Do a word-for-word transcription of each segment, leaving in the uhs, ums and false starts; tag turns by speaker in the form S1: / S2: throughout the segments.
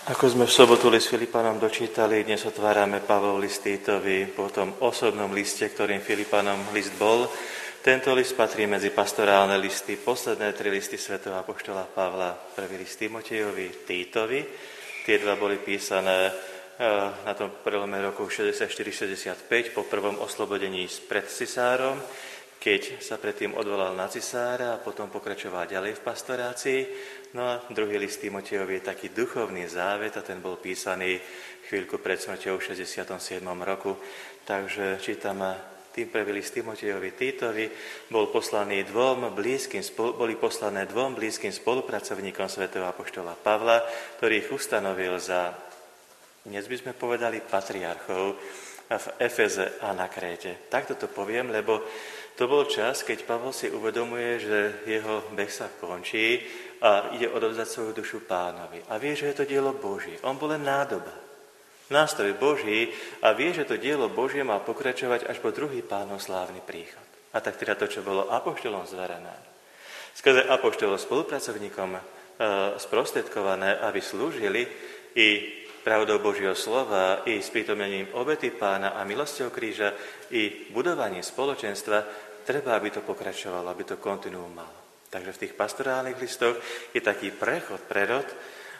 S1: Ako sme v sobotu s Filipanom dočítali, dnes otvárame Pavlov list Týtovi po tom osobnom liste, ktorým Filipanom list bol. Tento list patrí medzi pastorálne listy, posledné tri listy svätého apoštola Pavla, prvý list Timotejovi, Týtovi. Tie dva boli písané na tom prelome rokov šesťdesiatštyri šesťdesiatpäť po prvom oslobodení pred cisárom, keď sa predtým odvolal na cisára a potom pokračoval ďalej v pastorácii. No a druhý list Timotejovi je taký duchovný závet a ten bol písaný chvíľku pred smrťou v šesťdesiatom siedmom roku. Takže čítam tým prvý list Timotejovi Týtovi, bol poslaný dvom blízkym, boli poslané dvom blízkym spolupracovníkom svätého apoštola Pavla, ktorých ustanovil za, dnes by sme povedali, patriarchov v Efeze a na Kréte. Takto to poviem, lebo to bol čas, keď Pavol si uvedomuje, že jeho beh sa končí a ide odovzdať svoju dušu Pánovi. A vie, že je to dielo Božie. On bol len nádoba, nástroj Boží a vie, že to dielo Božie má pokračovať až po druhý Pánov slávny príchod. A tak teda to, čo bolo apoštolom zverené, skrze apoštolov spolupracovníkom e, sprostredkované, aby slúžili i pravdou Božieho slova, i sprítomnením obety Pána a milosťou kríža, i budovaním spoločenstva, treba, aby to pokračovalo, aby to kontinuum malo. Takže v tých pastorálnych listoch je taký prechod, prerod,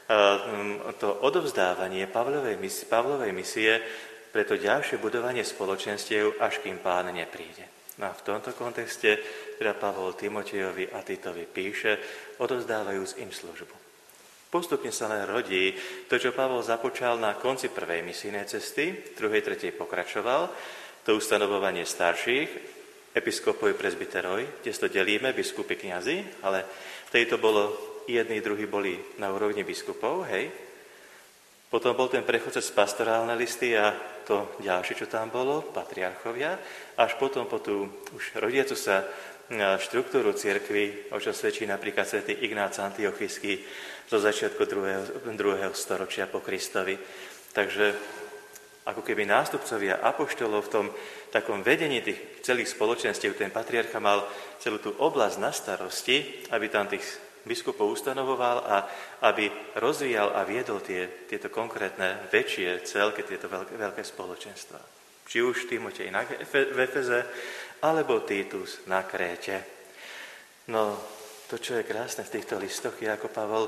S1: to odovzdávanie Pavlovej misie, Pavlovej misie pre to ďalšie budovanie spoločenstiev, až kým Pán nepríde. No a v tomto kontexte teda Pavol Timotejovi a Titovi píše, odovzdávajúc im službu. Postupne sa len rodí to, čo Pavol započal na konci prvej misijnej cesty, v druhej, tretej pokračoval, to ustanovovanie starších, episkopoj, presbyteroj, kde to delíme, biskupy, kňazi, ale v tejto bolo, jedni, druhí boli na úrovni biskupov, hej. Potom bol ten prechod cez pastorálne listy a to ďalšie, čo tam bolo, patriarchovia, až potom po tú už rodiacu sa štruktúru cirkvi, o čom svedčí napríklad svätý Ignác Antiochijský zo začiatku druhého, druhého storočia po Kristovi. Takže ako keby nástupcovia apoštolov v tom takom vedení tých celých spoločenstiev, ten patriarcha mal celú tú oblasť na starosti, aby tam tých biskupov ustanovoval a aby rozvíjal a viedol tie, tieto konkrétne väčšie celky, tieto veľké, veľké spoločenstva. Či už Timotej na, v Efeze, alebo Titus na Kréte. No, to, čo je krásne v týchto listoch, je ako Pavol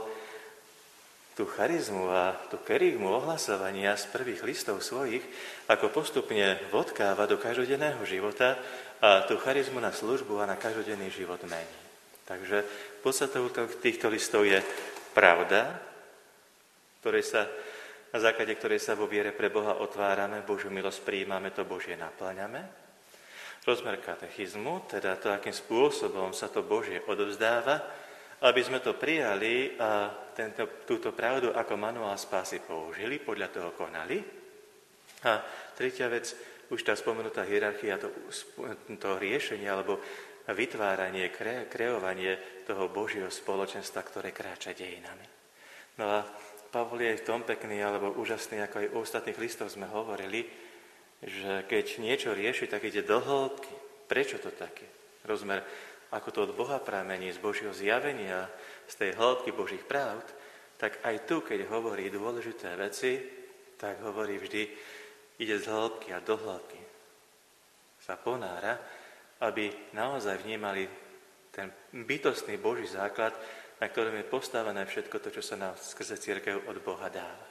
S1: tú charizmu a tú kerygmu ohlasovania z prvých listov svojich, ako postupne vodkáva do každodenného života a tú charizmu na službu a na každodenný život mení. Takže podstatou týchto listov je pravda, ktorej sa, na základe ktorej sa vo viere pre Boha otvárame, Božiu milosť prijímame, to Božie naplňame. Rozmer katechizmu, teda to, akým spôsobom sa to Božie odovzdáva, aby sme to prijali a tento, túto pravdu ako manuál spásy použili, podľa toho konali. A tretia vec, už tá spomenutá hierarchia, to, to riešenie alebo vytváranie, kre, kreovanie toho Božieho spoločenstva, ktoré kráča dejinami. No a Pavol je v tom pekný alebo úžasný, ako aj u ostatných listov sme hovorili, že keď niečo rieši, tak ide do hĺbky. Prečo to také? Rozmer, ako to od Boha pramení, z Božieho zjavenia, z tej hĺbky Božích pravd, tak aj tu, keď hovorí dôležité veci, tak hovorí vždy, ide z hĺbky a do hĺbky. Sa ponára, aby naozaj vnímali ten bytostný Boží základ, na ktorom je postavené všetko to, čo sa nám skrze cirkev od Boha dáva.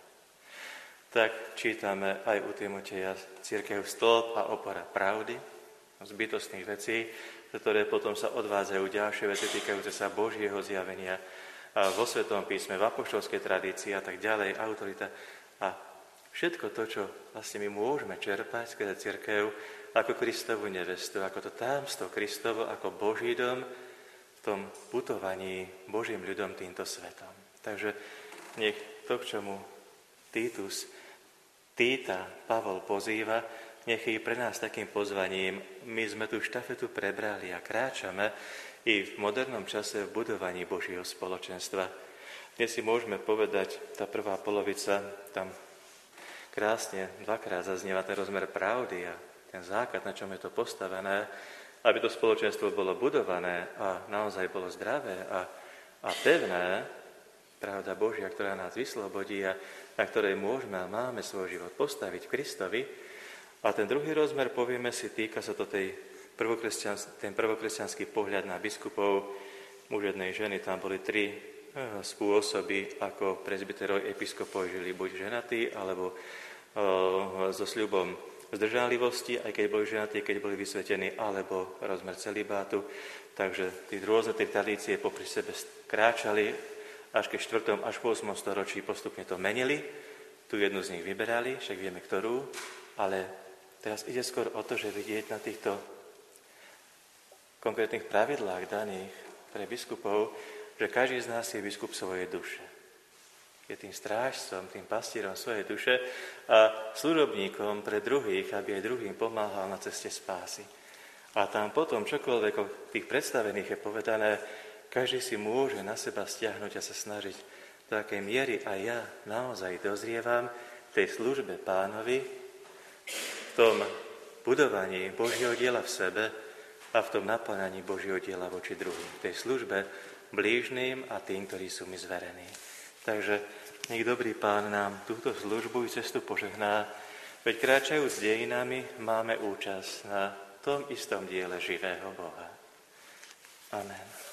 S1: Tak čítame aj u Timoteja cirkev stĺp a opora pravdy, z bytostných vecí, ktoré potom sa odvádzajú ďalšie veci týkajúce sa Božieho zjavenia vo Svetom písme, v apoštolskej tradícii a tak ďalej, autorita. A všetko to, čo vlastne my môžeme čerpať skrze cirkev ako Kristovu nevestu, ako to tajomstvo Kristovo, ako Boží dom v tom putovaní Božím ľudom týmto svetom. Takže nech to, k čomu Titus, Týta Pavol pozýva, nech je pre nás takým pozvaním. My sme tú štafetu prebrali a kráčame i v modernom čase v budovaní Božieho spoločenstva. Dnes si môžeme povedať, tá prvá polovica, tam krásne dvakrát zaznieva ten rozmer pravdy a ten základ, na čom je to postavené, aby to spoločenstvo bolo budované a naozaj bolo zdravé a, a pevné, pravda Božia, ktorá nás vyslobodí a na ktorej môžeme a máme svoj život postaviť v Kristovi. A ten druhý rozmer, povieme si, týka sa to tej prvokresťans- ten prvokresťanský pohľad na biskupov, muž jednej ženy. Tam boli tri spôsoby, ako presbyterov episkopov žili, buď ženatí, alebo o, so sľubom zdržanlivosti, aj keď boli ženatí, keď boli vysvetení, alebo rozmer celibátu. Takže tí rôzne tie tradície popri sebe kráčali, až ke štvrtom až po ôsmom storočí postupne to menili. Tu jednu z nich vyberali, však vieme ktorú, ale teraz ide skôr o to, že vidieť na týchto konkrétnych pravidlách daných pre biskupov, že každý z nás je biskup svojej duše. Je tým strážcom, tým pastierom svojej duše a služobníkom pre druhých, aby aj druhým pomáhal na ceste spásy. A tam potom čokoľvek o tých predstavených je povedané, každý si môže na seba stiahnuť a sa snažiť, do akej miery aj ja naozaj dozrievam v tej službe Pánovi, v tom budovaní Božieho diela v sebe a v tom naplňaní Božieho diela voči druhým, v tej službe blížnym a tým, ktorí sú mi zverení. Takže nech dobrý Pán nám túto službu i cestu požehná, veď kráčajúc dejinami máme účasť na tom istom diele živého Boha. Amen.